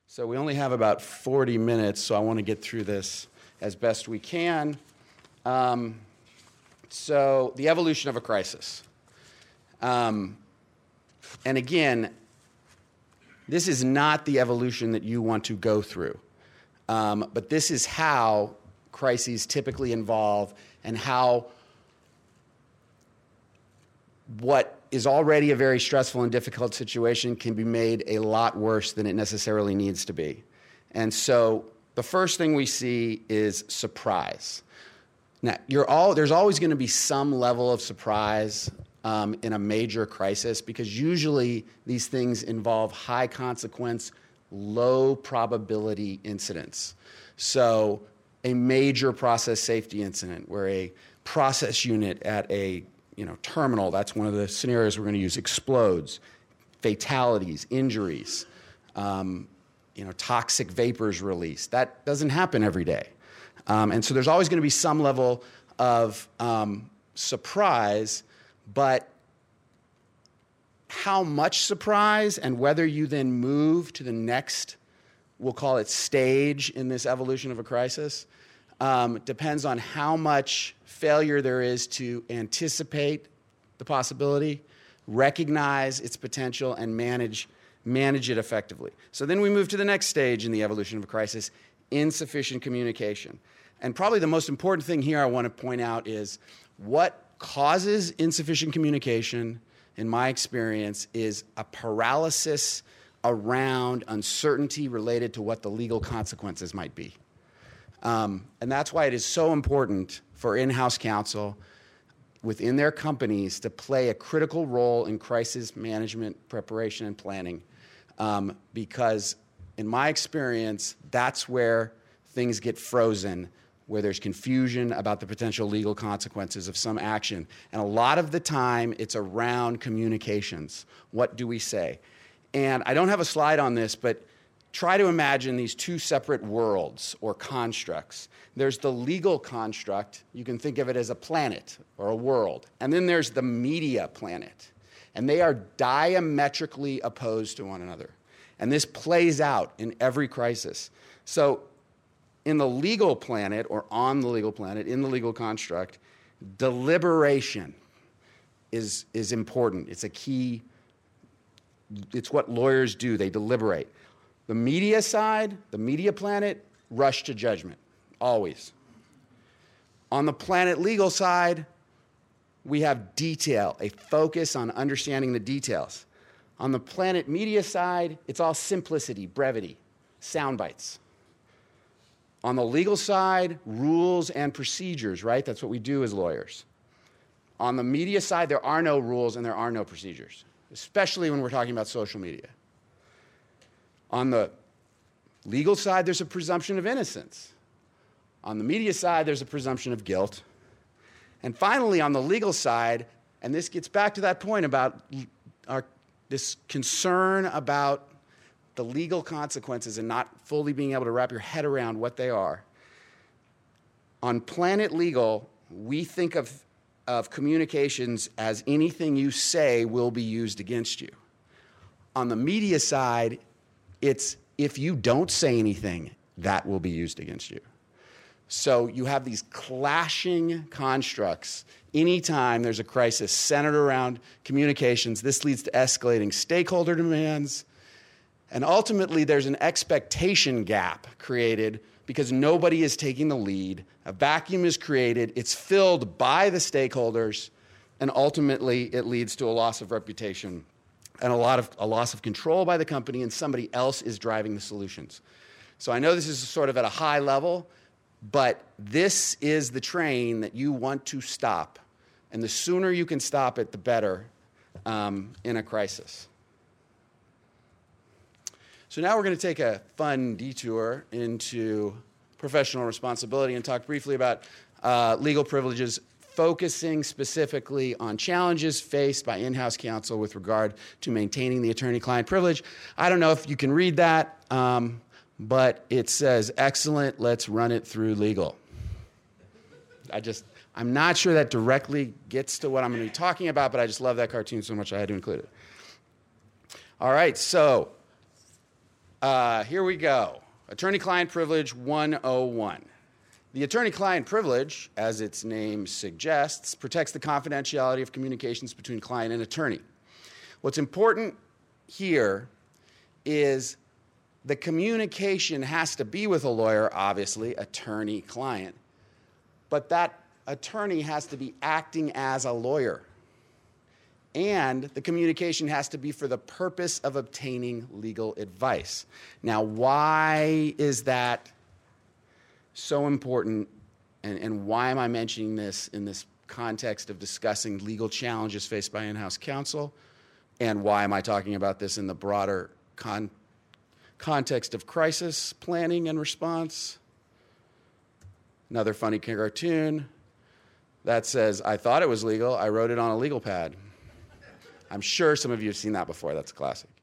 So we only have about 40 minutes, so I want to get through this as best we can. So the evolution of a crisis. And again, this is not the evolution that you want to go through. But this is how crises typically involve and how what is already a very stressful and difficult situation can be made a lot worse than it necessarily needs to be. And so the first thing we see is surprise. Now, there's always going to be some level of surprise in a major crisis because usually these things involve high consequence, low probability incidents. So a major process safety incident where a process unit at a terminal, that's one of the scenarios we're going to use, explodes, fatalities, injuries, toxic vapors released. That doesn't happen every day. And so there's always going to be some level of surprise, but how much surprise and whether you then move to the next, we'll call it stage in this evolution of a crisis, depends on how much failure there is to anticipate the possibility, recognize its potential, and manage it effectively. So then we move to the next stage in the evolution of a crisis, insufficient communication. And probably the most important thing here I want to point out is what causes insufficient communication, in my experience, is a paralysis around uncertainty related to what the legal consequences might be. And that's why it is so important for in-house counsel within their companies to play a critical role in crisis management, preparation, and planning. Because in my experience, that's where things get frozen, where there's confusion about the potential legal consequences of some action. And a lot of the time, it's around communications. What do we say? And I don't have a slide on this, but try to imagine these two separate worlds or constructs. There's the legal construct. You can think of it as a planet or a world. And then there's the media planet. And they are diametrically opposed to one another. And this plays out in every crisis. So in the legal planet or on the legal planet, in the legal construct, deliberation is important. It's a key. It's what lawyers do. They deliberate. The media side, the media planet, rush to judgment, always. On the planet legal side, we have detail, a focus on understanding the details. On the planet media side, it's all simplicity, brevity, sound bites. On the legal side, rules and procedures, right? That's what we do as lawyers. On the media side, there are no rules and there are no procedures, especially when we're talking about social media. On the legal side, there's a presumption of innocence. On the media side, there's a presumption of guilt. And finally, on the legal side, and this gets back to that point about this concern about the legal consequences and not fully being able to wrap your head around what they are. On Planet Legal, we think of communications as anything you say will be used against you. On the media side, it's if you don't say anything, that will be used against you. So you have these clashing constructs. Anytime there's a crisis centered around communications, this leads to escalating stakeholder demands. And ultimately, there's an expectation gap created because nobody is taking the lead. A vacuum is created. It's filled by the stakeholders. And ultimately, it leads to a loss of reputation and a loss of control by the company, and somebody else is driving the solutions. So I know this is sort of at a high level, but this is the train that you want to stop. And the sooner you can stop it, the better in a crisis. So now we're going to take a fun detour into professional responsibility and talk briefly about legal privileges, focusing specifically on challenges faced by in-house counsel with regard to maintaining the attorney-client privilege. I don't know if you can read that, but it says, excellent, let's run it through legal. I'm not sure that directly gets to what I'm going to be talking about, but I just love that cartoon so much I had to include it. All right, so Here we go. Attorney-client privilege 101. The attorney-client privilege, as its name suggests, protects the confidentiality of communications between client and attorney. What's important here is the communication has to be with a lawyer, obviously, attorney-client, but that attorney has to be acting as a lawyer. And the communication has to be for the purpose of obtaining legal advice. Now, why is that so important, and why am I mentioning this in this context of discussing legal challenges faced by in-house counsel? And why am I talking about this in the broader context of crisis planning and response? Another funny cartoon that says, I thought it was legal, I wrote it on a legal pad. I'm sure some of you have seen that before. That's a classic.